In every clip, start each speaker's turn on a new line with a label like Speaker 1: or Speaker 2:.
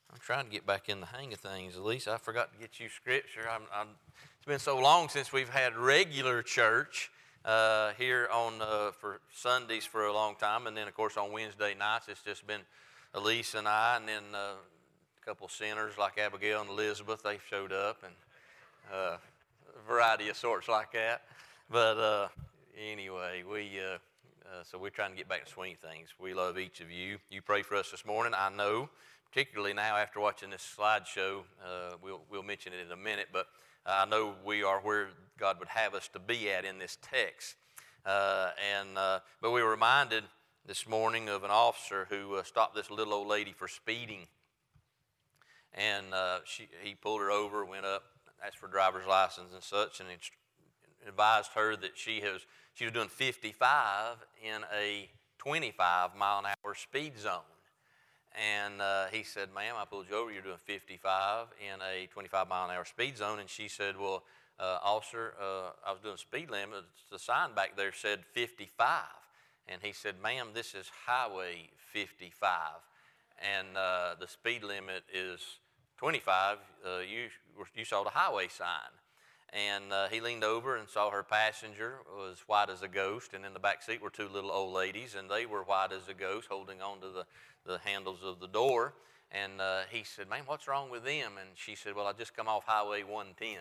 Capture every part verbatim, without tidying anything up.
Speaker 1: I'm trying to get back in the hang of things. Lisa, I forgot to get you scripture. I'm, I'm, it's been so long since we've had regular church uh, here on uh, for Sundays for a long time, and then of course on Wednesday nights it's just been Elise and I, and then uh, a couple sinners like Abigail and Elizabeth. They showed up, and uh, a variety of sorts like that. But uh, anyway, we uh, uh, so we're trying to get back to swing things. We love each of you. You pray for us this morning. I know. Particularly now after watching this slideshow, uh, we'll, we'll mention it in a minute, but I know we are where God would have us to be at in this text. Uh, and uh, But we were reminded this morning of an officer who uh, stopped this little old lady for speeding. And uh, she, he pulled her over, went up, asked for a driver's license and such, and advised her that she, has, she was doing fifty-five in a twenty-five mile an hour speed zone. And uh, he said, ma'am, I pulled you over. You're doing fifty-five in a twenty-five mile an hour speed zone. And she said, well, uh, officer, uh, I was doing speed limit. The sign back there said fifty-five. And he said, ma'am, this is Highway fifty-five. And uh, the speed limit is twenty-five. Uh, you, you saw the highway sign. And uh, he leaned over and saw her passenger was white as a ghost. And in the back seat were two little old ladies, and they were white as a ghost, holding on to the the handles of the door. And uh, he said, ma'am, what's wrong with them? And she said, well, I just come off Highway one ten.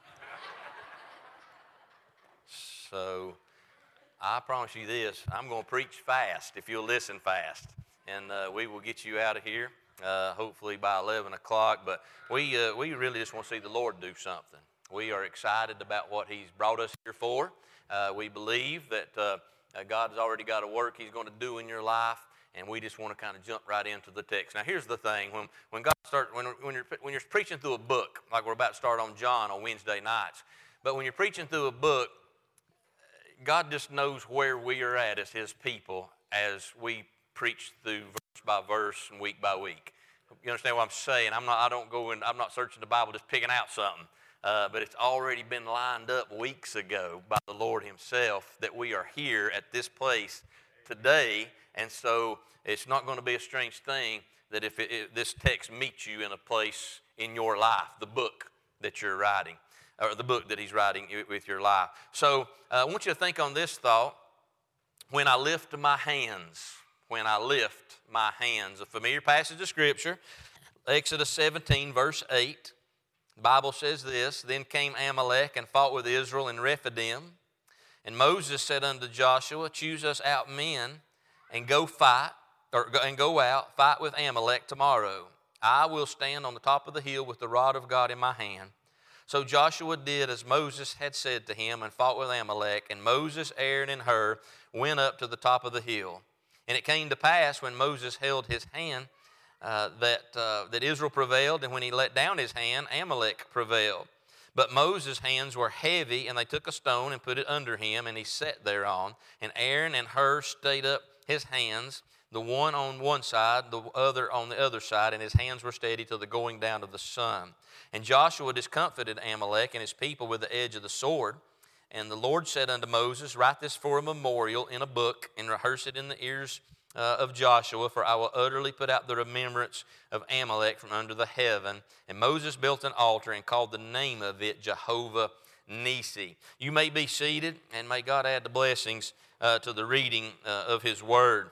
Speaker 1: So I promise you this, I'm going to preach fast if you'll listen fast. And uh, we will get you out of here, uh, hopefully by eleven o'clock. But we, uh, we really just want to see the Lord do something. We are excited about what He's brought us here for. Uh, we believe that uh, God's already got a work He's going to do in your life. And we just want to kind of jump right into the text. Now, here's the thing: when when God starts, when when you're when you're preaching through a book, like we're about to start on John on Wednesday nights, but when you're preaching through a book, God just knows where we are at as His people as we preach through verse by verse and week by week. You understand what I'm saying? I'm not. I don't go and I'm not searching the Bible just picking out something, uh, but it's already been lined up weeks ago by the Lord Himself that we are here at this place today. And so it's not going to be a strange thing that if it, it, this text meets you in a place in your life, the book that you're writing, or the book that He's writing with your life. So uh, I want you to think on this thought: when I lift my hands, when I lift my hands. A familiar passage of Scripture, Exodus seventeen, verse eight. The Bible says this: Then came Amalek and fought with Israel in Rephidim. And Moses said unto Joshua, Choose us out men, and go fight, or go, and go out, fight with Amalek tomorrow. I will stand on the top of the hill with the rod of God in my hand. So Joshua did as Moses had said to him, and fought with Amalek. And Moses, Aaron, and Hur went up to the top of the hill. And it came to pass, when Moses held his hand, uh, that, uh, that Israel prevailed, and when he let down his hand, Amalek prevailed. But Moses' hands were heavy, and they took a stone and put it under him, and he sat thereon. And Aaron and Hur stayed up his hands, the one on one side, the other on the other side, and his hands were steady till the going down of the sun. And Joshua discomfited Amalek and his people with the edge of the sword. And the Lord said unto Moses, Write this for a memorial in a book, and rehearse it in the ears uh, of Joshua, for I will utterly put out the remembrance of Amalek from under the heaven. And Moses built an altar and called the name of it Jehovah Nisi. You may be seated, and may God add the blessings Uh, to the reading uh, of His Word.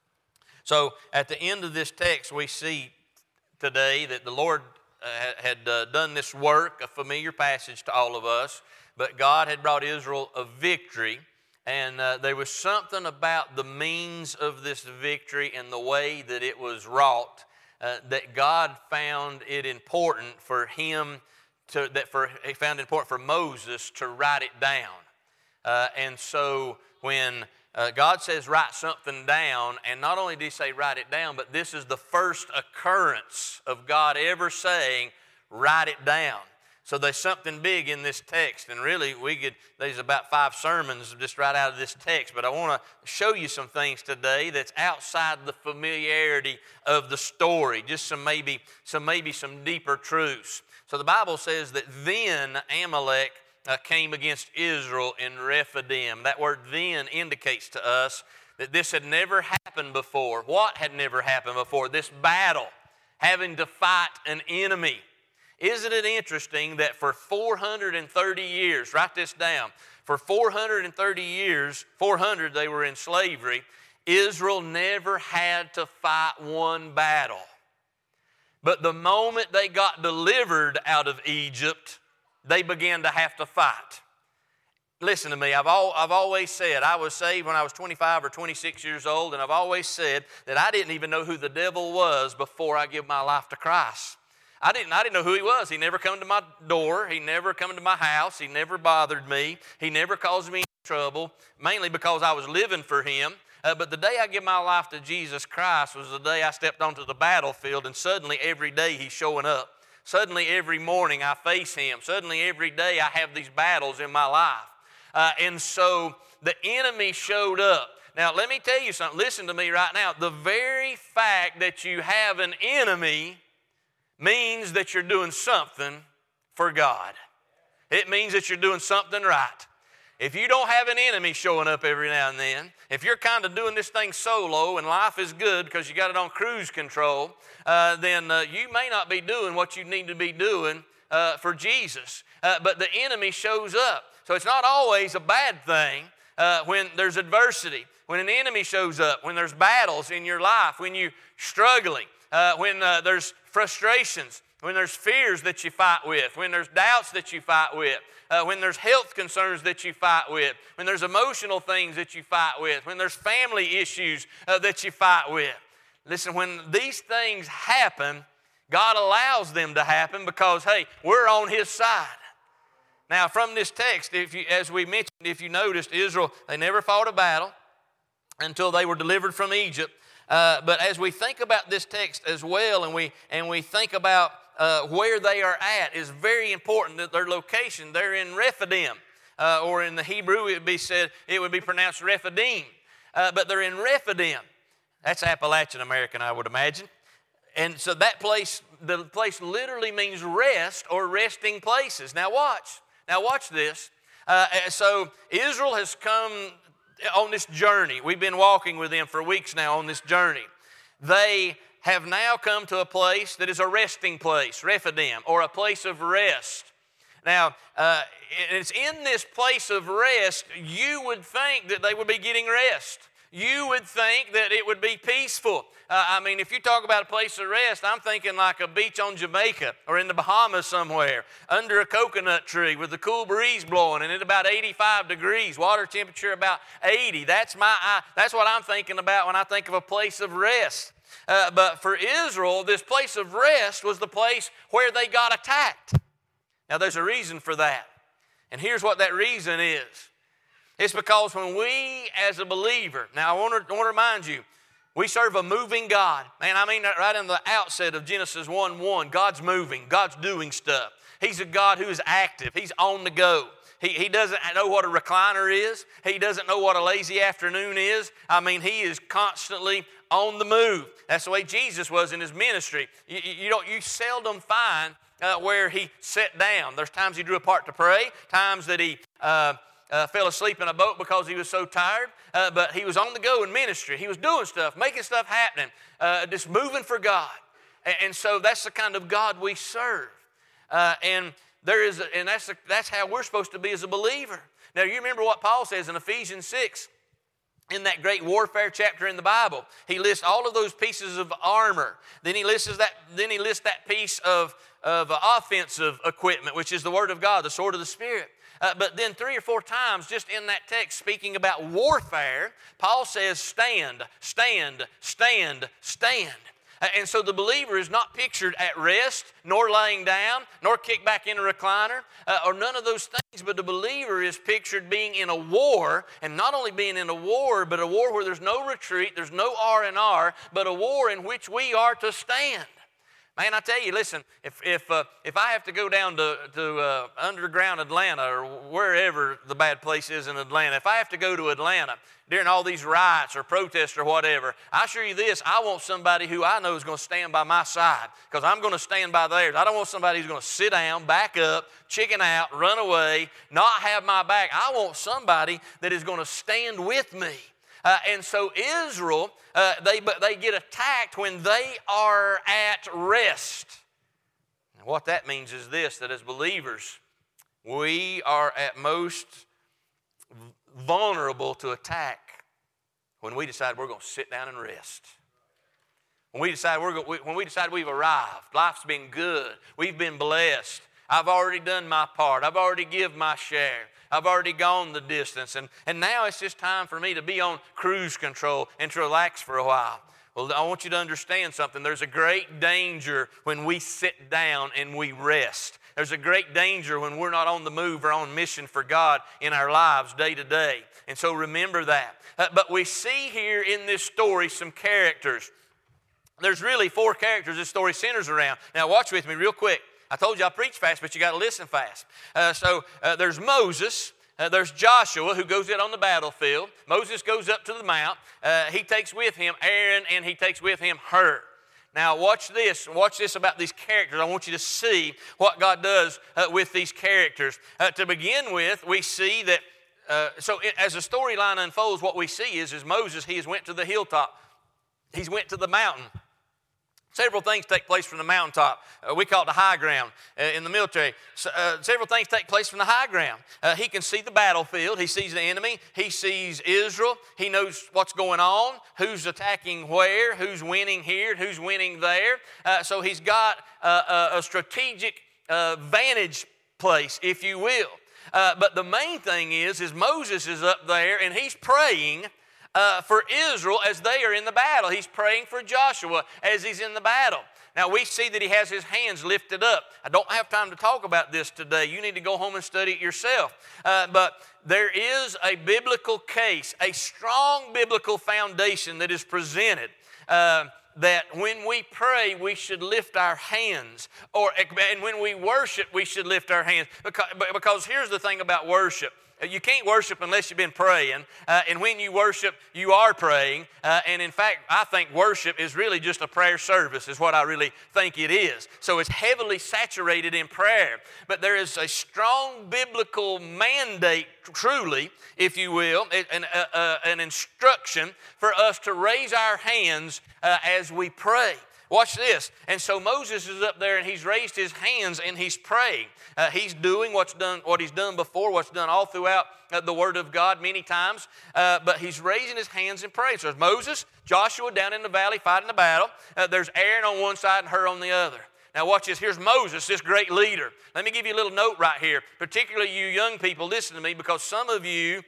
Speaker 1: So at the end of this text, we see today that the Lord uh, had uh, done this work, a familiar passage to all of us, but God had brought Israel a victory, and uh, there was something about the means of this victory and the way that it was wrought uh, that God found it important for Him to, that for He found it important for Moses to write it down. Uh, and so when uh, God says write something down, and not only did He say write it down, but this is the first occurrence of God ever saying write it down. So there's something big in this text, and really we could, there's about five sermons just right out of this text, but I want to show you some things today that's outside the familiarity of the story, just some maybe some maybe some deeper truths. So the Bible says that then Amalek Uh, came against Israel in Rephidim. That word then indicates to us that this had never happened before. What had never happened before? This battle having to fight an enemy. Isn't it interesting that for four hundred thirty years, write this down, for four hundred thirty years, four hundred they were in slavery, Israel never had to fight one battle. But the moment they got delivered out of Egypt, they began to have to fight. Listen to me, I've, all, I've always said, I was saved when I was twenty-five or twenty-six years old, and I've always said that I didn't even know who the devil was before I gave my life to Christ. I didn't, I didn't know who he was. He never come to my door. He never come to my house. He never bothered me. He never caused me any trouble, mainly because I was living for him. Uh, but the day I gave my life to Jesus Christ was the day I stepped onto the battlefield, and suddenly every day he's showing up. Suddenly every morning I face him. Suddenly every day I have these battles in my life. Uh, and so the enemy showed up. Now let me tell you something. Listen to me right now. The very fact that you have an enemy means that you're doing something for God. It means that you're doing something right. If you don't have an enemy showing up every now and then, if you're kind of doing this thing solo and life is good because you got it on cruise control, uh, then uh, you may not be doing what you need to be doing uh, for Jesus. Uh, but the enemy shows up. So it's not always a bad thing uh, when there's adversity, when an enemy shows up, when there's battles in your life, when you're struggling, uh, when uh, there's frustrations, when there's fears that you fight with, when there's doubts that you fight with, uh, when there's health concerns that you fight with, when there's emotional things that you fight with, when there's family issues uh, that you fight with. Listen, when these things happen, God allows them to happen because, hey, we're on His side. Now, from this text, if you, as we mentioned, if you noticed, Israel, they never fought a battle until they were delivered from Egypt. Uh, but as we think about this text as well, and we and we think about uh, where they are at, is very important that their location. They're in Rephidim, uh, or in the Hebrew it would be said it would be pronounced Rephidim, uh, but they're in Rephidim. That's Appalachian American, I would imagine. And so that place, the place literally means rest or resting places. Now watch. Now watch this. Uh, so Israel has come on this journey. We've been walking with them for weeks now on this journey. They have now come to a place that is a resting place, Rephidim, or a place of rest. Now, uh, it's in this place of rest, you would think that they would be getting rest. You would think that it would be peaceful. Uh, I mean, if you talk about a place of rest, I'm thinking like a beach on Jamaica or in the Bahamas somewhere, under a coconut tree with the cool breeze blowing and at about eighty-five degrees, water temperature about eighty. That's my. I, that's what I'm thinking about when I think of a place of rest. Uh, but for Israel, this place of rest was the place where they got attacked. Now, there's a reason for that. And here's what that reason is. It's because when we, as a believer, now I want to, I want to remind you, we serve a moving God. Man, I mean that right in the outset of Genesis one one. God's moving. God's doing stuff. He's a God who is active. He's on the go. He, he doesn't know what a recliner is. He doesn't know what a lazy afternoon is. I mean, He is constantly on the move. That's the way Jesus was in His ministry. You, you, don't, you seldom find uh, where He sat down. There's times He drew apart to pray, times that He... Uh, Uh, fell asleep in a boat because he was so tired, uh, but he was on the go in ministry. He was doing stuff, making stuff happening, uh, just moving for God. And, and so that's the kind of God we serve. Uh, and there is, a, and that's a, that's how we're supposed to be as a believer. Now, you remember what Paul says in Ephesians six, in that great warfare chapter in the Bible. He lists all of those pieces of armor. Then he lists that. Then he lists that piece of of offensive equipment, which is the Word of God, the sword of the Spirit. Uh, but then three or four times just in that text speaking about warfare, Paul says stand, stand, stand, stand. Uh, and so the believer is not pictured at rest, nor laying down, nor kicked back in a recliner, uh, or none of those things. But the believer is pictured being in a war, and not only being in a war, but a war where there's no retreat, there's no R and R, but a war in which we are to stand. Man, I tell you, listen, if if uh, if I have to go down to, to uh, underground Atlanta or wherever the bad place is in Atlanta, if I have to go to Atlanta during all these riots or protests or whatever, I assure you this, I want somebody who I know is going to stand by my side because I'm going to stand by theirs. I don't want somebody who's going to sit down, back up, chicken out, run away, not have my back. I want somebody that is going to stand with me. Uh, and so Israel, uh, they, but they get attacked when they are at rest. And what that means is this, that as believers, we are at most vulnerable to attack when we decide we're going to sit down and rest. When we decide we're going, when we decide we've arrived, life's been good, we've been blessed. I've already done my part. I've already given my share. I've already gone the distance. And, and now it's just time for me to be on cruise control and to relax for a while. Well, I want you to understand something. There's a great danger when we sit down and we rest. There's a great danger when we're not on the move or on mission for God in our lives day to day. And so remember that. Uh, but we see here in this story some characters. There's really four characters this story centers around. Now watch with me real quick. I told you I preach fast, but you got to listen fast. Uh, so uh, there's Moses. Uh, there's Joshua who goes out on the battlefield. Moses goes up to the mount. Uh, he takes with him Aaron and he takes with him Hur. Now watch this. Watch this about these characters. I want you to see what God does uh, with these characters. Uh, to begin with, we see that, uh, so it, as the storyline unfolds, what we see is, is Moses, he has went to the hilltop. He's went to the mountain. Several things take place from the mountaintop. Uh, we call it the high ground uh, in the military. So, uh, several things take place from the high ground. Uh, he can see the battlefield. He sees the enemy. He sees Israel. He knows what's going on, who's attacking where, who's winning here, who's winning there. Uh, so he's got uh, a, a strategic uh, vantage place, if you will. Uh, but the main thing is, is Moses is up there and he's praying Uh, for Israel as they are in the battle. He's praying for Joshua as he's in the battle. Now we see that he has his hands lifted up. I don't have time to talk about this today. You need to go home and study it yourself. Uh, but there is a biblical case, a strong biblical foundation that is presented uh, that when we pray, we should lift our hands. Or, and when we worship, we should lift our hands. Because, because here's the thing about worship. You can't worship unless you've been praying, uh, and when you worship, you are praying, uh, and in fact, I think worship is really just a prayer service is what I really think it is. So it's heavily saturated in prayer, but there is a strong biblical mandate, truly, if you will, an, uh, uh, an instruction for us to raise our hands uh, as we pray. Watch this. And so Moses is up there and he's raised his hands and he's praying. Uh, he's doing what's done, what he's done before, what's done all throughout uh, the Word of God many times. Uh, but he's raising his hands in prayer. So there's Moses, Joshua down in the valley fighting the battle. Uh, there's Aaron on one side and Hur on the other. Now watch this. Here's Moses, this great leader. Let me give you a little note right here. Particularly you young people, listen to me, because some of you,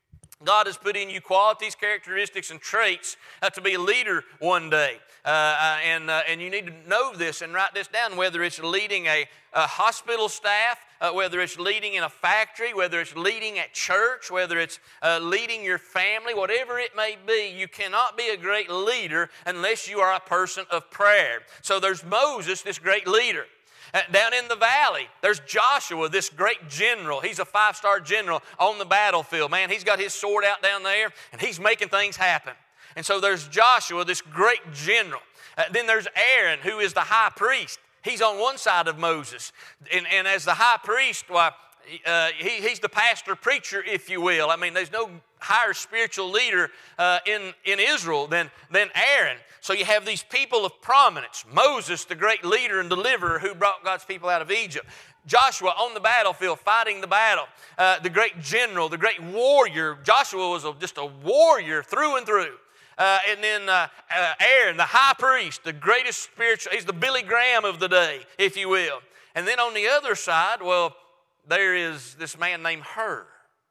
Speaker 1: God has put in you qualities, characteristics, and traits uh, to be a leader one day. Uh, and, uh, and you need to know this and write this down, whether it's leading a, a hospital staff, uh, whether it's leading in a factory, whether it's leading at church, whether it's uh, leading your family, whatever it may be, you cannot be a great leader unless you are a person of prayer. So there's Moses, this great leader. Uh, down in the valley, there's Joshua, this great general. He's a five-star general on the battlefield. Man, he's got his sword out down there, and he's making things happen. And so there's Joshua, this great general. Uh, then there's Aaron, who is the high priest. He's on one side of Moses. And, and as the high priest, why, uh, he, he's the pastor preacher, if you will. I mean, there's no higher spiritual leader uh, in, in Israel than, than Aaron. So you have these people of prominence. Moses, the great leader and deliverer who brought God's people out of Egypt. Joshua on the battlefield fighting the battle. Uh, the great general, the great warrior. Joshua was a, just a warrior through and through. Uh, and then uh, uh, Aaron, the high priest, the greatest spiritual, he's the Billy Graham of the day, if you will. And then on the other side, well, there is this man named Hur.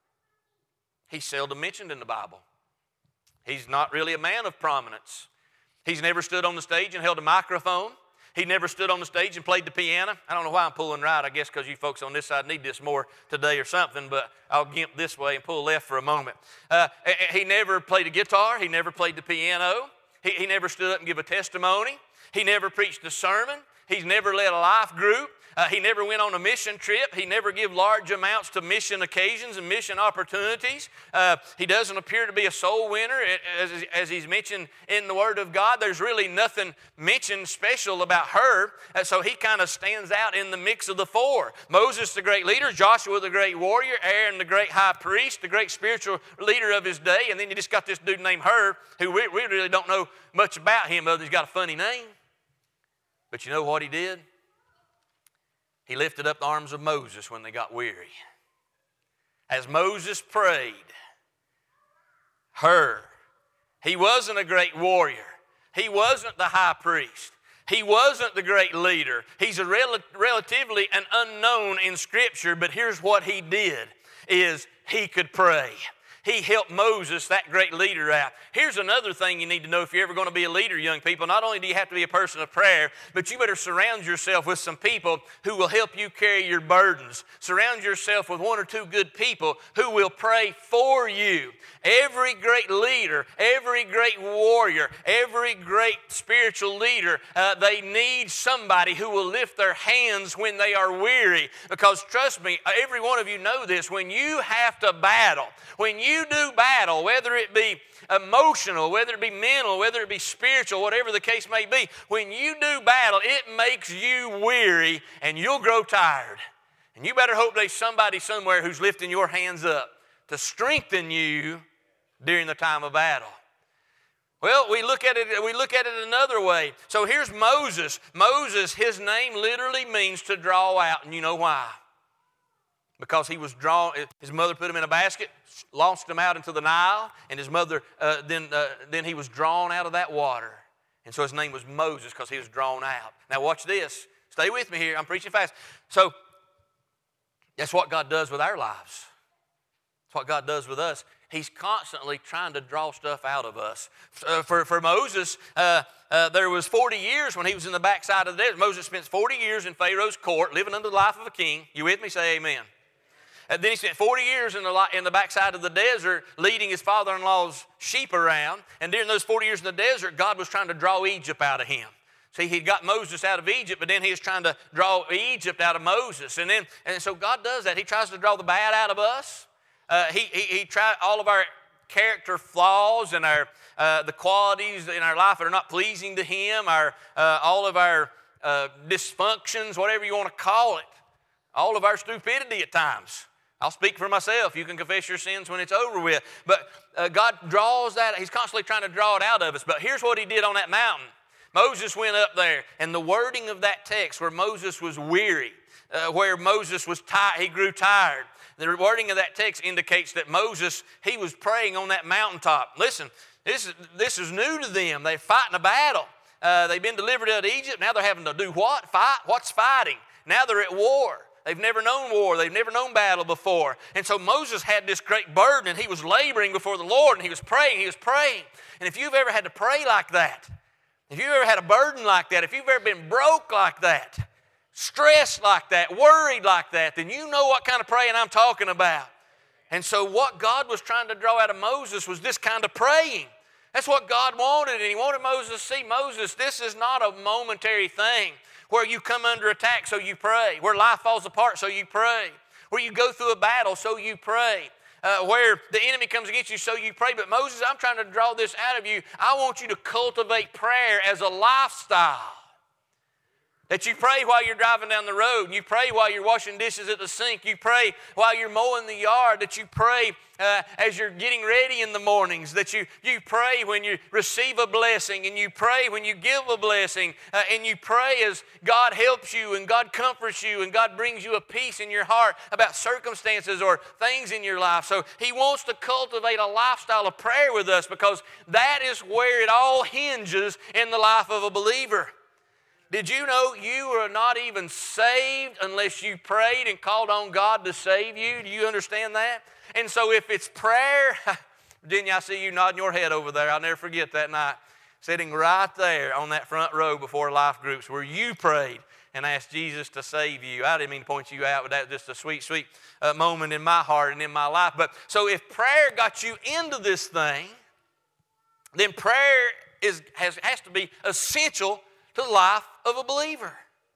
Speaker 1: He's seldom mentioned in the Bible. He's not really a man of prominence. He's never stood on the stage and held a microphone. He never stood on the stage and played the piano. I don't know why I'm pulling right. I guess because you folks on this side need this more today or something, but I'll gimp this way and pull left for a moment. Uh, he never played a guitar. He never played the piano. He, he never stood up and gave a testimony. He never preached a sermon. He's never led a life group. Uh, he never went on a mission trip. He never gave large amounts to mission occasions and mission opportunities. Uh, he doesn't appear to be a soul winner. As, as he's mentioned in the Word of God, there's really nothing mentioned special about her. Uh, so he kind of stands out in the mix of the four. Moses, the great leader. Joshua, the great warrior. Aaron, the great high priest, the great spiritual leader of his day. And then you just got this dude named Hur, who we, we really don't know much about him other than he's got a funny name. But you know what he did? He lifted up the arms of Moses when they got weary. As Moses prayed, Hur, he wasn't a great warrior. He wasn't the high priest. He wasn't the great leader. He's a rel- relatively an unknown in Scripture, but here's what he did, is he could pray. He helped Moses, that great leader, out. Here's another thing you need to know if you're ever going to be a leader, young people. Not only do you have to be a person of prayer, but you better surround yourself with some people who will help you carry your burdens. Surround yourself with one or two good people who will pray for you. Every great leader, every great warrior, every great spiritual leader, uh, they need somebody who will lift their hands when they are weary. Because trust me, every one of you know this, when you have to battle, when you do battle, whether it be emotional, whether it be mental, whether it be spiritual, whatever the case may be, when you do battle, it makes you weary and you'll grow tired. And you better hope there's somebody somewhere who's lifting your hands up to strengthen you during the time of battle. Well, we look at it, we look at it another way. So here's Moses. Moses, his name literally means to draw out, and you know why? Because he was drawn, his mother put him in a basket, launched him out into the Nile, and his mother, uh, then, uh, then he was drawn out of that water. And so his name was Moses because he was drawn out. Now watch this. Stay with me here. I'm preaching fast. So that's what God does with our lives. That's what God does with us. He's constantly trying to draw stuff out of us. Uh, for, for Moses, uh, uh, there was forty years when he was in the backside of the desert. Moses spent forty years in Pharaoh's court, living under the life of a king. You with me? Say amen. And then he spent forty years in the, in the backside of the desert leading his father-in-law's sheep around. And during those forty years in the desert, God was trying to draw Egypt out of him. See, he got Moses out of Egypt, but then he was trying to draw Egypt out of Moses. And then, and so God does that. He tries to draw the bad out of us. Uh, he, he, he tried all of our character flaws and our uh, the qualities in our life that are not pleasing to Him, our uh, all of our uh, dysfunctions, whatever you want to call it, all of our stupidity at times. I'll speak for myself. You can confess your sins when it's over with. But uh, God draws that. He's constantly trying to draw it out of us. But here's what He did on that mountain. Moses went up there, and the wording of that text where Moses was weary, uh, where Moses was tired, he grew tired. The wording of that text indicates that Moses, he was praying on that mountaintop. Listen, this is, this is new to them. They're fighting a battle. Uh, they've been delivered out of Egypt. Now they're having to do what? Fight? What's fighting? Now they're at war. They've never known war. They've never known battle before. And so Moses had this great burden, and he was laboring before the Lord, and he was praying, he was praying. And if you've ever had to pray like that, if you've ever had a burden like that, if you've ever been broke like that, stressed like that, worried like that, then you know what kind of praying I'm talking about. And so what God was trying to draw out of Moses was this kind of praying. That's what God wanted, and He wanted Moses to see, Moses, this is not a momentary thing where you come under attack so you pray, where life falls apart so you pray, where you go through a battle so you pray, uh, where the enemy comes against you so you pray. But Moses, I'm trying to draw this out of you. I want you to cultivate prayer as a lifestyle. That you pray while you're driving down the road. You pray while you're washing dishes at the sink. You pray while you're mowing the yard. That you pray uh, as you're getting ready in the mornings. That you, you pray when you receive a blessing. And you pray when you give a blessing. Uh, and you pray as God helps you and God comforts you and God brings you a peace in your heart about circumstances or things in your life. So He wants to cultivate a lifestyle of prayer with us, because that is where it all hinges in the life of a believer. Did you know you are not even saved unless you prayed and called on God to save you? Do you understand that? And so if it's prayer, Virginia, I see you nodding your head over there. I'll never forget that night, sitting right there on that front row before life groups where you prayed and asked Jesus to save you. I didn't mean to point you out, but that was just a sweet, sweet uh, moment in my heart and in my life. But so if prayer got you into this thing, then prayer is has, has to be essential to the life of a believer.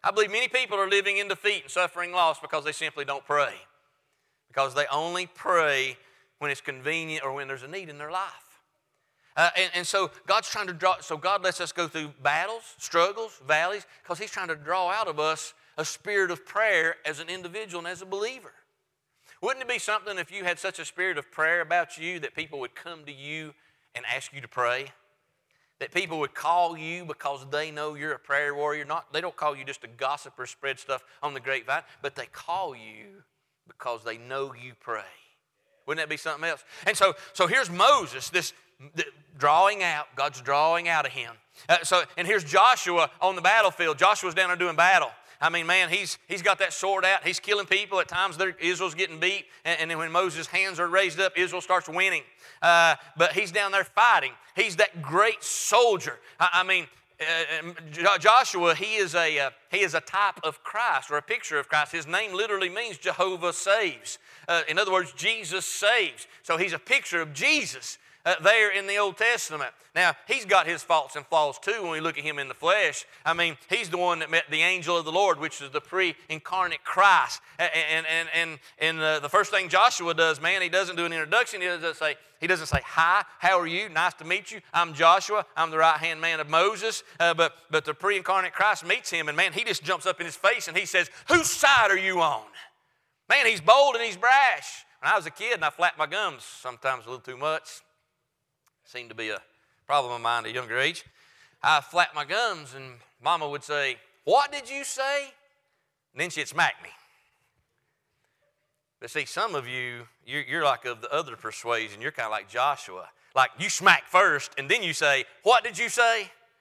Speaker 1: I believe many people are living in defeat and suffering loss because they simply don't pray. Because they only pray when it's convenient or when there's a need in their life. Uh, and, and so God's trying to draw, so God lets us go through battles, struggles, valleys, because He's trying to draw out of us a spirit of prayer as an individual and as a believer. Wouldn't it be something if you had such a spirit of prayer about you that people would come to you and ask you to pray? That people would call you because they know you're a prayer warrior. Not, they don't call you just to gossip or spread stuff on the grapevine, but they call you because they know you pray. Wouldn't that be something else? And so, so here's Moses, this drawing out. God's drawing out of him. Uh, so, and here's Joshua on the battlefield. Joshua's down there doing battle. I mean, man, he's he's got that sword out. He's killing people. At times, Israel's getting beat. And, and then when Moses' hands are raised up, Israel starts winning. Uh, but he's down there fighting. He's that great soldier. I, I mean, uh, Joshua, he is a uh, he is a type of Christ or a picture of Christ. His name literally means Jehovah saves. Uh, in other words, Jesus saves. So he's a picture of Jesus. Uh, there in the Old Testament. Now, he's got his faults and flaws too when we look at him in the flesh. I mean, he's the one that met the angel of the Lord, which is the pre-incarnate Christ. And, and, and, and uh, the first thing Joshua does, man, he doesn't do an introduction. He doesn't say, he doesn't say, hi, how are you? Nice to meet you. I'm Joshua. I'm the right-hand man of Moses. Uh, but, but the pre-incarnate Christ meets him, and man, he just jumps up in his face and he says, whose side are you on? Man, he's bold and he's brash. When I was a kid and I flapped my gums sometimes a little too much, seemed to be a problem of mine at a younger age. I flapped my gums and Mama would say, what did you say? And then she'd smack me. But see, some of you, you're, you're like of the other persuasion. You're kind of like Joshua. Like you smack first and then you say, what did you say?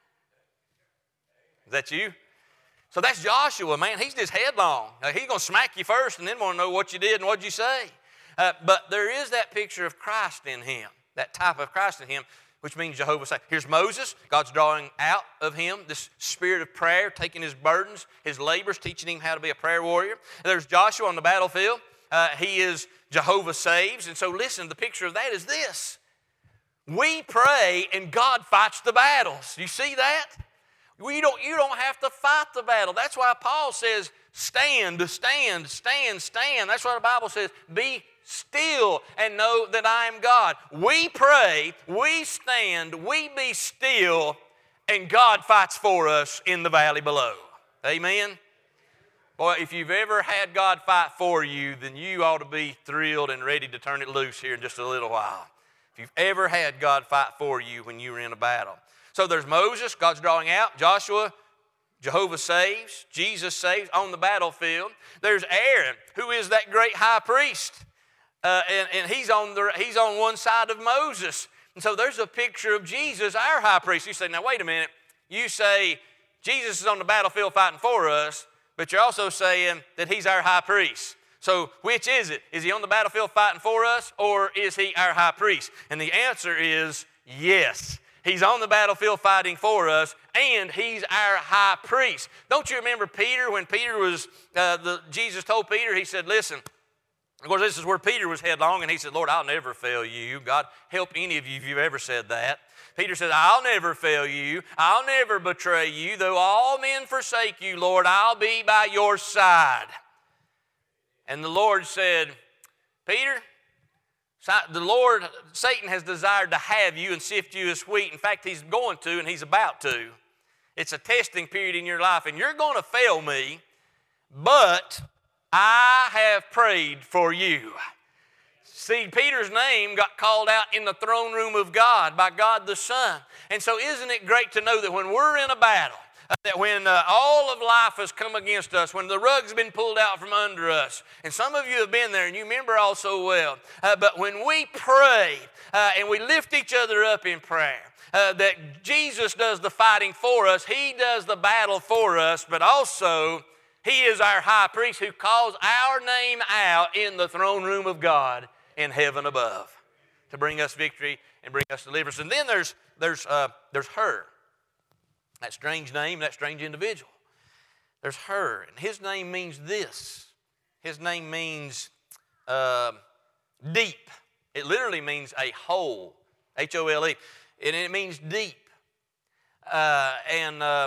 Speaker 1: Is that you? So that's Joshua, man. He's just headlong. Now, he's going to smack you first and then want to know what you did and what you say. Uh, but there is that picture of Christ in him. That type of Christ in him, which means Jehovah saves. Here's Moses. God's drawing out of him this spirit of prayer, taking his burdens, his labors, teaching him how to be a prayer warrior. There's Joshua on the battlefield. Uh, he is Jehovah saves. And so listen, the picture of that is this. We pray and God fights the battles. You see that? You don't, you don't have to fight the battle. That's why Paul says, stand, stand, stand, stand. That's why the Bible says, be still and know that I am God. We pray, we stand, we be still, and God fights for us in the valley below. Amen? Boy, if you've ever had God fight for you, then you ought to be thrilled and ready to turn it loose here in just a little while. If you've ever had God fight for you when you were in a battle. So there's Moses, God's drawing out. Joshua, Jehovah saves. Jesus saves on the battlefield. There's Aaron, who is that great high priest. Uh, and, and he's on the he's on one side of Moses. And so there's a picture of Jesus, our high priest. You say, now wait a minute. You say Jesus is on the battlefield fighting for us, but you're also saying that he's our high priest. So which is it? Is he on the battlefield fighting for us, or is he our high priest? And the answer is yes. He's on the battlefield fighting for us, and he's our high priest. Don't you remember Peter when Peter was, uh, the, Jesus told Peter, he said, listen, of course, this is where Peter was headlong, and he said, Lord, I'll never fail you. God, help any of you if you've ever said that. Peter said, I'll never fail you. I'll never betray you. Though all men forsake you, Lord, I'll be by your side. And the Lord said, Peter, the Lord, Satan has desired to have you and sift you as wheat. In fact, he's going to, and he's about to. It's a testing period in your life, and you're going to fail me, but I have prayed for you. See, Peter's name got called out in the throne room of God by God the Son. And so isn't it great to know that when we're in a battle, uh, that when uh, all of life has come against us, when the rug's been pulled out from under us, and some of you have been there and you remember all so well, uh, but when we pray uh, and we lift each other up in prayer, uh, that Jesus does the fighting for us, He does the battle for us, but also He is our high priest who calls our name out in the throne room of God in heaven above to bring us victory and bring us deliverance. And then there's there's uh, there's her, that strange name, that strange individual. There's her, and his name means this. His name means uh, deep. It literally means a hole, H O L E, and it means deep. Uh, and uh,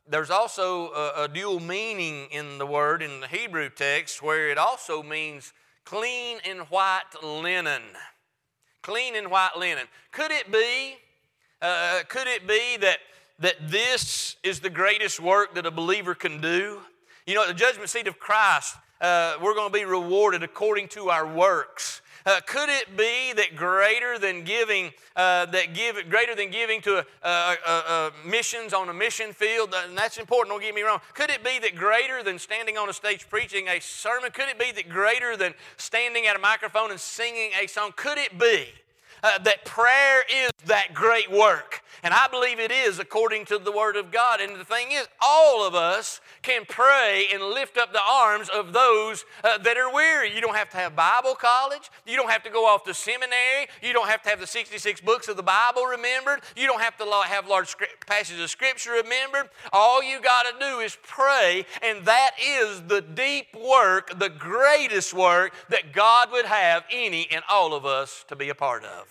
Speaker 1: there's also a, a dual meaning in the word in the Hebrew text where it also means clean and white linen. Clean and white linen. Could it be, uh, could it be that, that this is the greatest work that a believer can do? You know, at the judgment seat of Christ, uh, we're going to be rewarded according to our works. Uh, could it be that greater than giving, uh, that give greater than giving to a, a, a, a missions on a mission field, and that's important, don't get me wrong. Could it be that greater than standing on a stage preaching a sermon? Could it be that greater than standing at a microphone and singing a song? Could it be uh, that prayer is that great work? And I believe it is according to the Word of God. And the thing is, all of us can pray and lift up the arms of those uh, that are weary. You don't have to have Bible college. You don't have to go off to seminary. You don't have to have the sixty-six books of the Bible remembered. You don't have to have large passages of Scripture remembered. All you got to do is pray, and that is the deep work, the greatest work that God would have any and all of us to be a part of.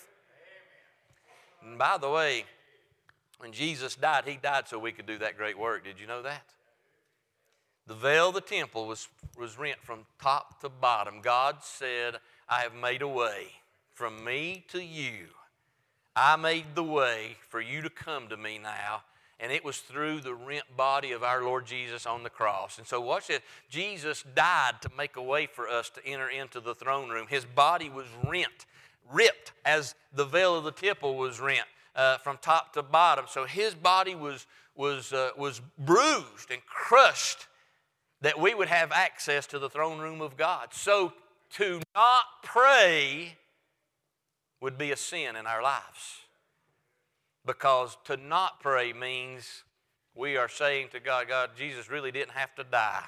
Speaker 1: And by the way, when Jesus died, He died so we could do that great work. Did you know that? The veil of the temple was, was rent from top to bottom. God said, I have made a way from me to you. I made the way for you to come to me now. And it was through the rent body of our Lord Jesus on the cross. And so watch this. Jesus died to make a way for us to enter into the throne room. His body was rent, ripped as the veil of the temple was rent. Uh, from top to bottom. So His body was, was, uh, was bruised and crushed that we would have access to the throne room of God. So to not pray would be a sin in our lives. Because to not pray means we are saying to God, God, Jesus really didn't have to die.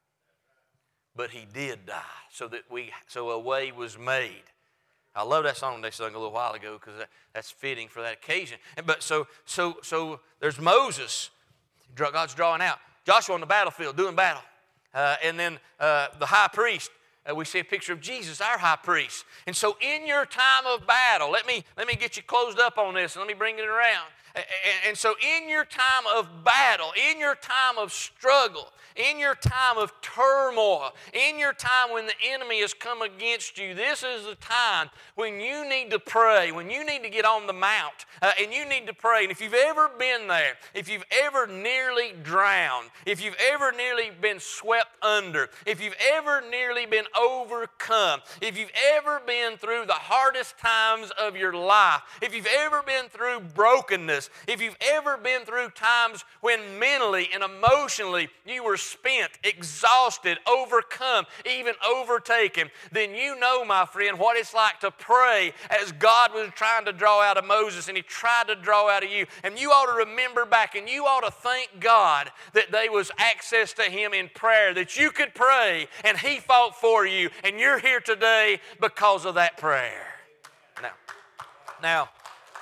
Speaker 1: But He did die so that we, so a way was made. I love that song they sung a little while ago because that, that's fitting for that occasion. And, but so, so, so there's Moses. God's drawing out. Joshua on the battlefield doing battle. Uh, and then uh, the high priest. Uh, we see a picture of Jesus, our high priest. And so in your time of battle, let me, let me get you closed up on this and let me bring it around. And, and so in your time of battle, in your time of struggle, in your time of turmoil, in your time when the enemy has come against you, this is the time when you need to pray, when you need to get on the mount, uh, and you need to pray. And if you've ever been there, if you've ever nearly drowned, if you've ever nearly been swept under, if you've ever nearly been overcome, if you've ever been through the hardest times of your life, if you've ever been through brokenness, if you've ever been through times when mentally and emotionally you were spent, exhausted, overcome, even overtaken, then you know, my friend, what it's like to pray as God was trying to draw out of Moses and He tried to draw out of you. And you ought to remember back and you ought to thank God that there was access to Him in prayer, that you could pray and He fought for you, and you're here today because of that prayer. Now, now,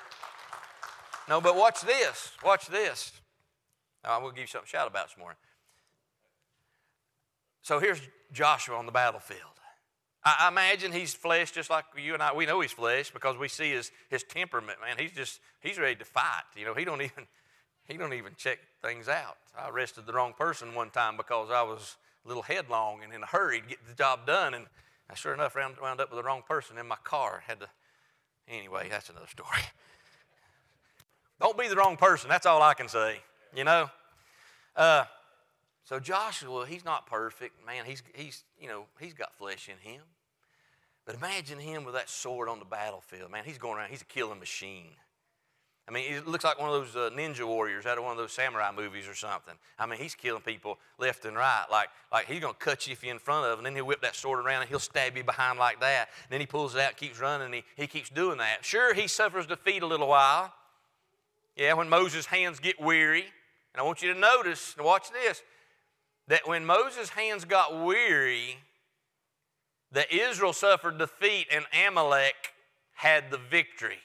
Speaker 1: no, but watch this. Watch this. I will give you something to shout about this morning. So here's Joshua on the battlefield. I, I imagine he's flesh just like you and I. We know he's flesh because we see his, his temperament, man. He's just, he's ready to fight. You know, he don't even, he don't even check things out. I arrested the wrong person one time because I was a little headlong and in a hurry to get the job done. And I sure enough wound, wound up with the wrong person in my car. Had to, anyway, that's another story. Don't be the wrong person. That's all I can say, you know. Uh, so Joshua, he's not perfect. Man, he's, he's, you know, he's got flesh in him. But imagine him with that sword on the battlefield. Man, he's going around. He's a killing machine. I mean, he looks like one of those uh, ninja warriors out of one of those samurai movies or something. I mean, he's killing people left and right. Like, like he's going to cut you if you're in front of him, and then he'll whip that sword around and he'll stab you behind like that. And then he pulls it out and keeps running, and he, he keeps doing that. Sure, he suffers defeat a little while. Yeah, when Moses' hands get weary. And I want you to notice, and watch this, that when Moses' hands got weary, that Israel suffered defeat and Amalek had the victory.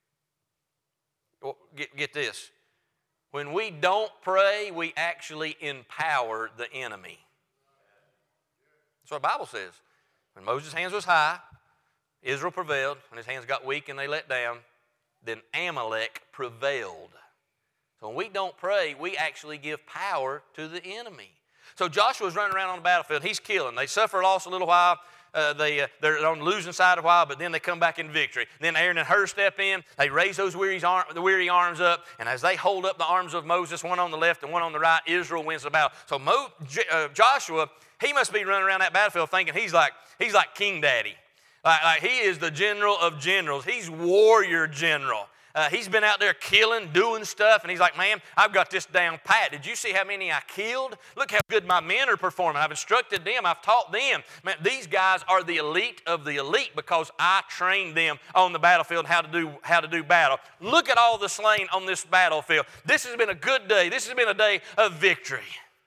Speaker 1: Get, get this. When we don't pray, we actually empower the enemy. That's what the Bible says. When Moses' hands was high, Israel prevailed. When his hands got weak and they let down, then Amalek prevailed. So when we don't pray, we actually give power to the enemy. So Joshua's running around on the battlefield. He's killing. They suffer loss a little while. Uh, they, uh, they're on the losing side a while, but then they come back in victory. Then Aaron and Hur step in. They raise those weary, arm, the weary arms up, and as they hold up the arms of Moses, one on the left and one on the right, Israel wins the battle. So Mo, J, uh, Joshua, he must be running around that battlefield thinking he's like, he's like King Daddy. Like, like he is the general of generals. He's warrior general. Uh, he's been out there killing, doing stuff, and he's like, man, I've got this down pat. Did you see how many I killed? Look how good my men are performing. I've instructed them. I've taught them. Man, these guys are the elite of the elite because I trained them on the battlefield how to do, how to do battle. Look at all the slain on this battlefield. This has been a good day. This has been a day of victory.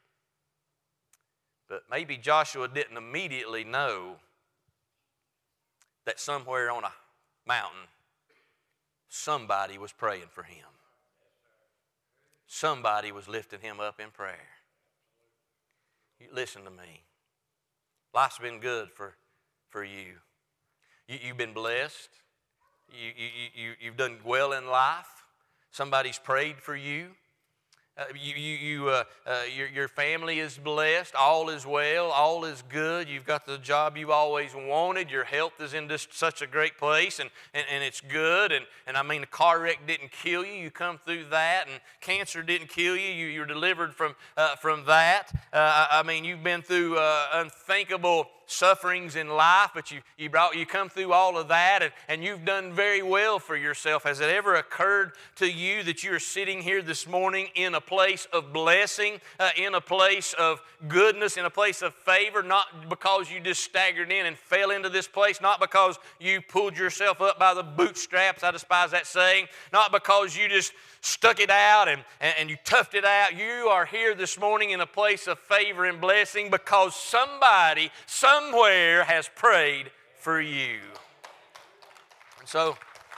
Speaker 1: But maybe Joshua didn't immediately know that somewhere on a mountain, somebody was praying for him. Somebody was lifting him up in prayer. You listen to me. Life's been good for, for you. you. You've been blessed. You, you, you, you've done well in life. Somebody's prayed for you. Uh, you, you, you, uh, uh, your, your family is blessed. All is well. All is good. You've got the job you've always wanted. Your health is in just such a great place, and, and, and it's good. And, and I mean, the car wreck didn't kill you. You come through that, and cancer didn't kill you. you you're delivered from uh, from that. Uh, I, I mean, you've been through uh, unthinkable sufferings in life, but you you brought you come through all of that, and, and you've done very well for yourself. Has it ever occurred to you that you are sitting here this morning in a place of blessing, uh, in a place of goodness, in a place of favor, not because you just staggered in and fell into this place, not because you pulled yourself up by the bootstraps, I despise that saying, not because you just stuck it out and, and, and you toughed it out. You are here this morning in a place of favor and blessing because somebody, somewhere has prayed for you. And so,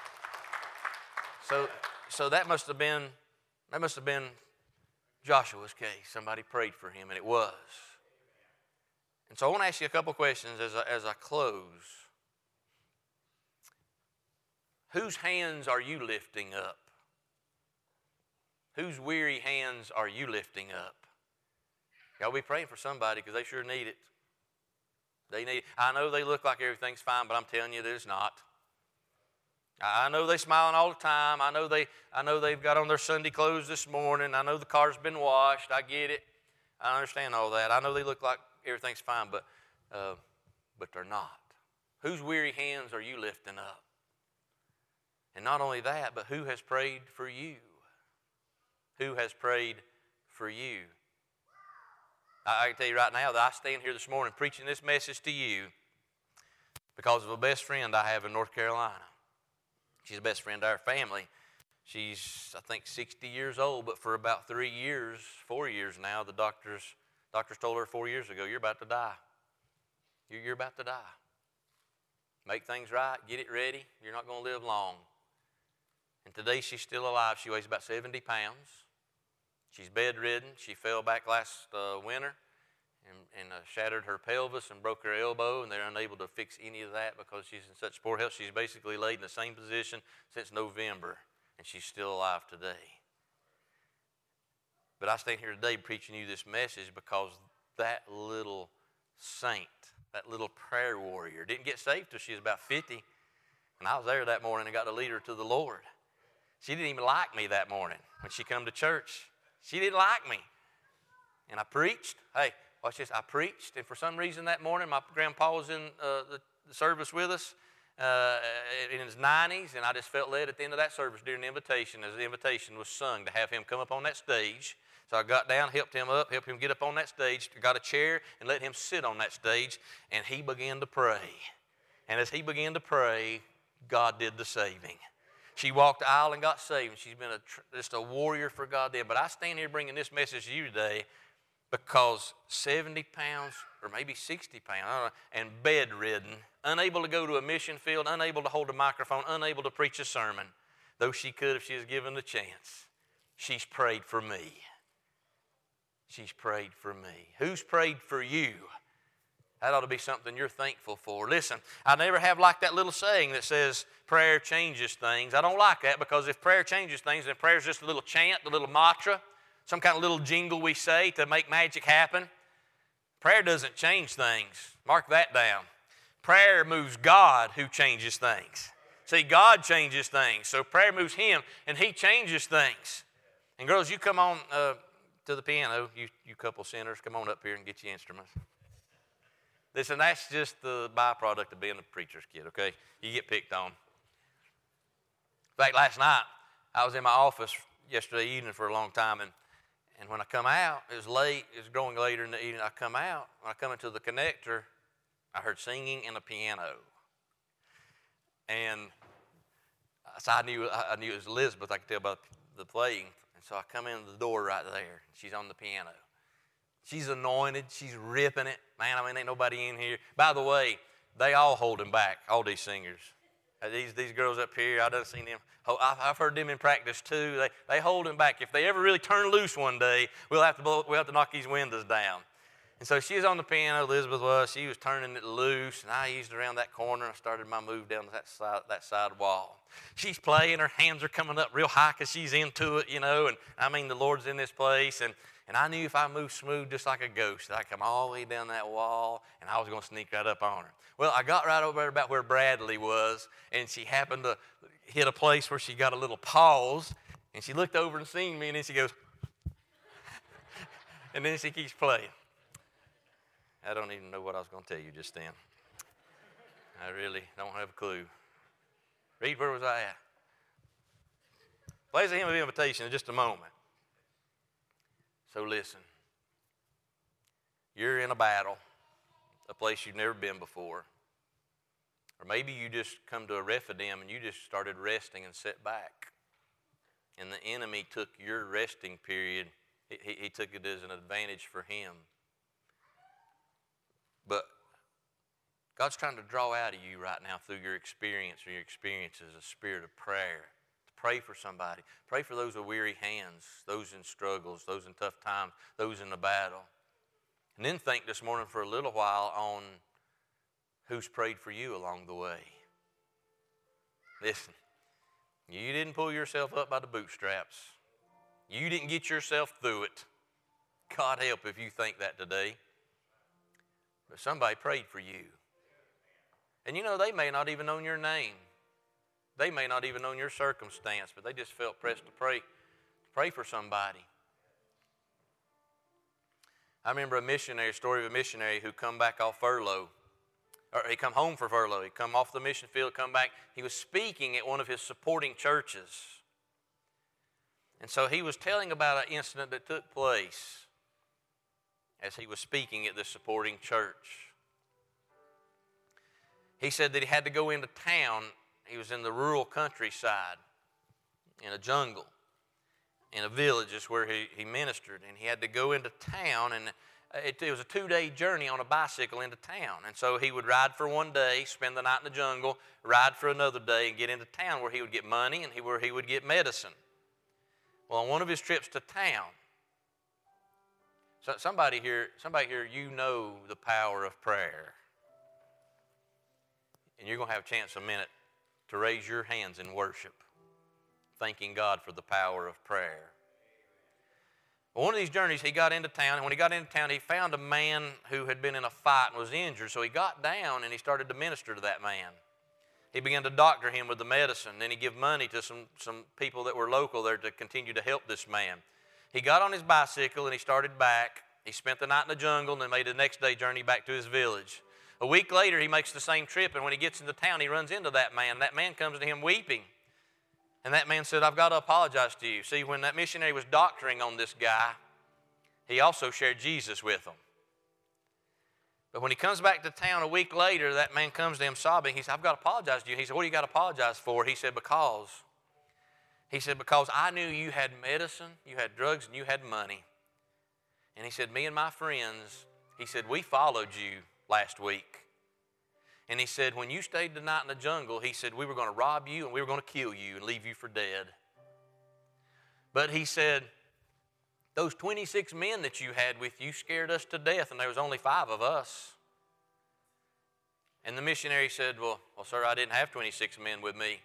Speaker 1: so, so that must have been, that must have been Joshua's case. Somebody prayed for him, and it was. And so I want to ask you a couple questions as I, as I close. Whose hands are you lifting up? Whose weary hands are you lifting up? Y'all be praying for somebody because they sure need it. They need. I know they look like everything's fine, but I'm telling you that it's not. I know they're smiling all the time. I know they. I know they've got on their Sunday clothes this morning. I know the car's been washed. I get it. I understand all that. I know they look like everything's fine, but uh, but they're not. Whose weary hands are you lifting up? And not only that, but who has prayed for you? Who has prayed for you? I, I can tell you right now that I stand here this morning preaching this message to you because of a best friend I have in North Carolina. She's the best friend of our family. She's, I think, sixty years old, but for about three years, four years now, the doctors doctors told her four years ago, you're about to die. You're, you're about to die. Make things right. Get it ready. You're not going to live long. And today she's still alive. She weighs about seventy pounds. She's bedridden. She fell back last uh, winter and, and uh, shattered her pelvis and broke her elbow, and they're unable to fix any of that because she's in such poor health. She's basically laid in the same position since November, and she's still alive today. But I stand here today preaching you this message because that little saint, that little prayer warrior, didn't get saved till she was about fifty, and I was there that morning and got to lead her to the Lord. She didn't even like me that morning when she come to church. She didn't like me. And I preached. Hey, watch this. I preached, and for some reason that morning, my grandpa was in uh, the, the service with us uh, in his nineties, and I just felt led at the end of that service during the invitation, as the invitation was sung, to have him come up on that stage. So I got down, helped him up, helped him get up on that stage, got a chair, and let him sit on that stage, and he began to pray. And as he began to pray, God did the saving. She walked the aisle and got saved, and she's been a, just a warrior for God then. But I stand here bringing this message to you today because seventy pounds or maybe sixty pounds, I don't know, and bedridden, unable to go to a mission field, unable to hold a microphone, unable to preach a sermon, though she could if she was given the chance, she's prayed for me. She's prayed for me. Who's prayed for you? That ought to be something you're thankful for. Listen, I never have like that little saying that says prayer changes things. I don't like that, because if prayer changes things, then prayer is just a little chant, a little mantra, some kind of little jingle we say to make magic happen. Prayer doesn't change things. Mark that down. Prayer moves God, who changes things. See, God changes things. So prayer moves Him, and He changes things. And girls, you come on uh, to the piano. You, you couple sinners, come on up here and get your instruments. Listen, that's just the byproduct of being a preacher's kid, okay? You get picked on. In fact, last night, I was in my office yesterday evening for a long time, and, and when I come out, it was late, it was growing later in the evening. I come out, when I come into the connector, I heard singing and a piano. And so I knew, I knew it was Elizabeth. I could tell by the playing. And so I come in the door right there. She's on the piano. She's anointed. She's ripping it. Man, I mean, ain't nobody in here. By the way, they all holding back, all these singers. These these girls up here, I done seen them. I've heard them in practice too. They they holding back. If they ever really turn loose one day, we'll have to blow, we'll have to knock these windows down. And so she was on the piano, Elizabeth was. She was turning it loose, and I eased around that corner. I started my move down that side, that side wall. She's playing. Her hands are coming up real high because she's into it, you know. And I mean, the Lord's in this place. And, and I knew if I moved smooth just like a ghost, I'd come all the way down that wall, and I was going to sneak right up on her. Well, I got right over there about where Bradley was, and she happened to hit a place where she got a little pause, and she looked over and seen me, and then she goes, and then she keeps playing. I don't even know what I was going to tell you just then. I really don't have a clue. Reed, where was I at? Plays a hymn of invitation in just a moment. So listen. You're in a battle, a place you've never been before. Or maybe you just come to a Rephidim and you just started resting and sat back. And the enemy took your resting period, he, he took it as an advantage for him. But God's trying to draw out of you right now through your experience or your experiences a spirit of prayer. To pray for somebody. Pray for those with weary hands, those in struggles, those in tough times, those in the battle. And then think this morning for a little while on who's prayed for you along the way. Listen, you didn't pull yourself up by the bootstraps. You didn't get yourself through it. God help if you think that today. But somebody prayed for you. And you know, they may not even know your name. They may not even know your circumstance, but they just felt pressed to pray, to pray for somebody. I remember a missionary, a story of a missionary who come back off furlough. Or he come home for furlough. He come off the mission field, come back. He was speaking at one of his supporting churches. And so he was telling about an incident that took place as he was speaking at this supporting church. He said that he had to go into town. He was in the rural countryside, in a jungle, in a village is where he, he ministered. And he had to go into town, and it, it was a two-day journey on a bicycle into town. And so he would ride for one day, spend the night in the jungle, ride for another day, and get into town where he would get money and he, where he would get medicine. Well, on one of his trips to town, so somebody here, somebody here, you know the power of prayer. And you're going to have a chance in a minute to raise your hands in worship, thanking God for the power of prayer. Well, one of these journeys, he got into town, and when he got into town, he found a man who had been in a fight and was injured. So he got down and he started to minister to that man. He began to doctor him with the medicine. Then he gave money to some, some people that were local there to continue to help this man. He got on his bicycle and he started back. He spent the night in the jungle and then made the next day journey back to his village. A week later, he makes the same trip, and when he gets into town, he runs into that man. That man comes to him weeping. And that man said, I've got to apologize to you. See, when that missionary was doctoring on this guy, he also shared Jesus with him. But when he comes back to town a week later, that man comes to him sobbing. He said, I've got to apologize to you. He said, what do you got to apologize for? He said, because. He said, because I knew you had medicine, you had drugs, and you had money. And he said, me and my friends, he said, we followed you last week. And he said, when you stayed the night in the jungle, he said, we were going to rob you and we were going to kill you and leave you for dead. But he said, those twenty-six men that you had with you scared us to death, and there was only five of us. And the missionary said, well, well, sir, I didn't have twenty-six men with me.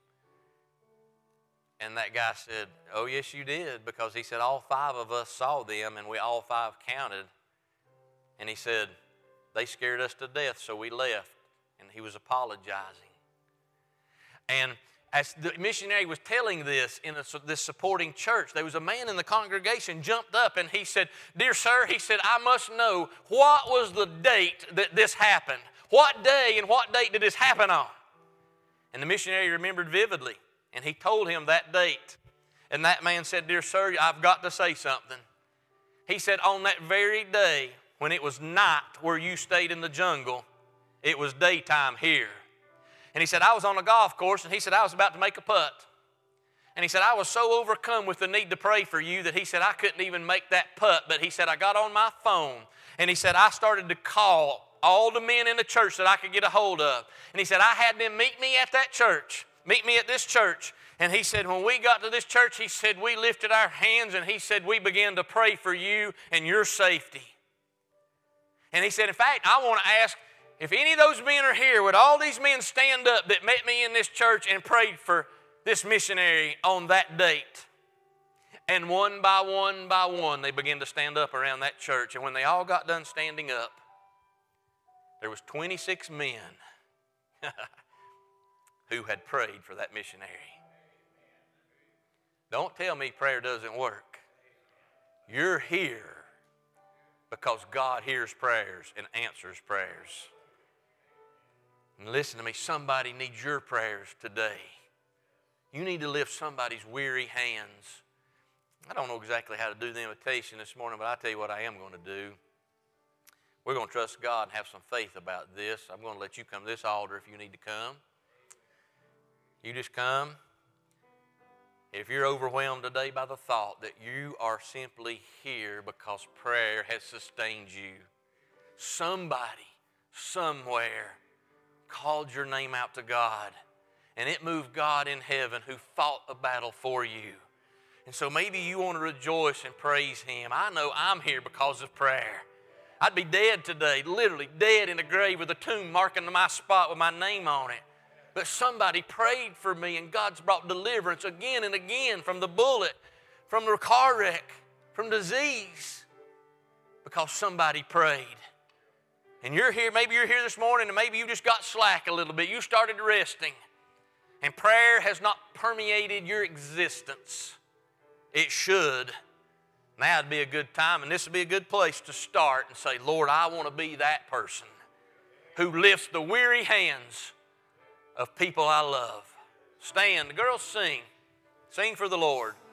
Speaker 1: And that guy said, oh, yes, you did, because he said all five of us saw them and we all five counted. And he said, they scared us to death, so we left. And he was apologizing. And as the missionary was telling this in a, this supporting church, there was a man in the congregation jumped up and he said, dear sir, he said, I must know what was the date that this happened. What day and what date did this happen on? And the missionary remembered vividly. And he told him that date. And that man said, dear sir, I've got to say something. He said, on that very day when it was night where you stayed in the jungle, it was daytime here. And he said, I was on a golf course, and he said, I was about to make a putt. And he said, I was so overcome with the need to pray for you that he said, I couldn't even make that putt. But he said, I got on my phone, and he said, I started to call all the men in the church that I could get a hold of. And he said, I had them meet me at that church. Meet me at this church. And he said, when we got to this church, he said, we lifted our hands and he said, we began to pray for you and your safety. And he said, in fact, I want to ask if any of those men are here, would all these men stand up that met me in this church and prayed for this missionary on that date? And one by one by one, they began to stand up around that church. And when they all got done standing up, there was twenty-six men who had prayed for that missionary. Don't tell me prayer doesn't work. You're here because God hears prayers and answers prayers. And listen to me, somebody needs your prayers today. You need to lift somebody's weary hands. I don't know exactly how to do the invitation this morning, but I'll tell you what I am going to do. We're going to trust God and have some faith about this. I'm going to let you come to this altar if you need to come. You just come. If you're overwhelmed today by the thought that you are simply here because prayer has sustained you, somebody, somewhere, called your name out to God, and it moved God in heaven who fought a battle for you. And so maybe you want to rejoice and praise Him. I know I'm here because of prayer. I'd be dead today, literally dead in a grave with a tomb marking my spot with my name on it. But somebody prayed for me, and God's brought deliverance again and again from the bullet, from the car wreck, from disease, because somebody prayed. And you're here, maybe you're here this morning, and maybe you just got slack a little bit. You started resting, and prayer has not permeated your existence. It should. Now would be a good time, and this would be a good place to start and say, Lord, I want to be that person who lifts the weary hands of people I love. Stand. The girls sing. Sing for the Lord.